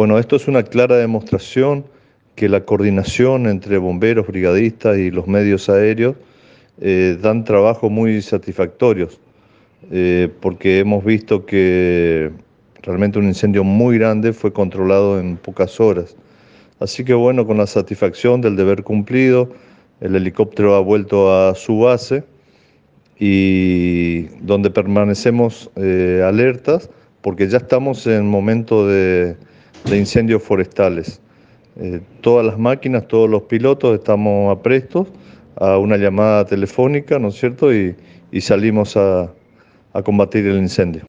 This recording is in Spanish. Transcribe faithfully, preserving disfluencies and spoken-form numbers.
Bueno, esto es una clara demostración que la coordinación entre bomberos, brigadistas y los medios aéreos eh, dan trabajos muy satisfactorios, eh, porque hemos visto que realmente un incendio muy grande fue controlado en pocas horas. Así que bueno, con la satisfacción del deber cumplido, el helicóptero ha vuelto a su base y donde permanecemos eh, alertas porque ya estamos en momento de, de incendios forestales. Eh, todas las máquinas, todos los pilotos estamos aprestos a una llamada telefónica, ¿no es cierto? Y, y salimos a, a combatir el incendio.